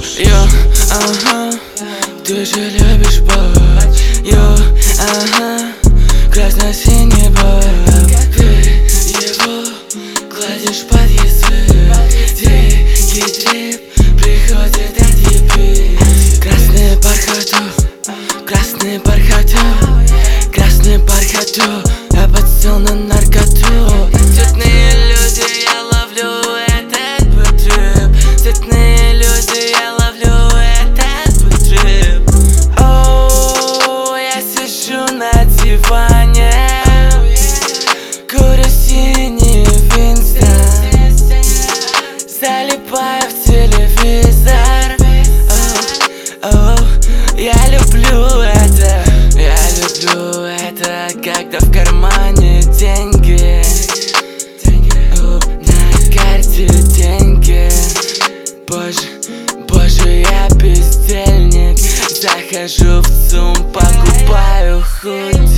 Йо, ага, ты же любишь поп. Йо, ага, красно-синий боб. Ты его кладешь под язык. Дикий трип приходит антипит. Красный бархату, красный бархату, красный бархату. Я подсел на наркоту. Цветные люди, я ловлю этот бэдтрип. Цветные люди, я ловлю этот бэдтрип. Оу, я сижу на диване, курю синий Винстон, залипаю в телевизор. Я люблю это, когда в кармане деньги, на карте деньги. Боже, я бездельник. Захожу в ЦУМ, покупаю худи.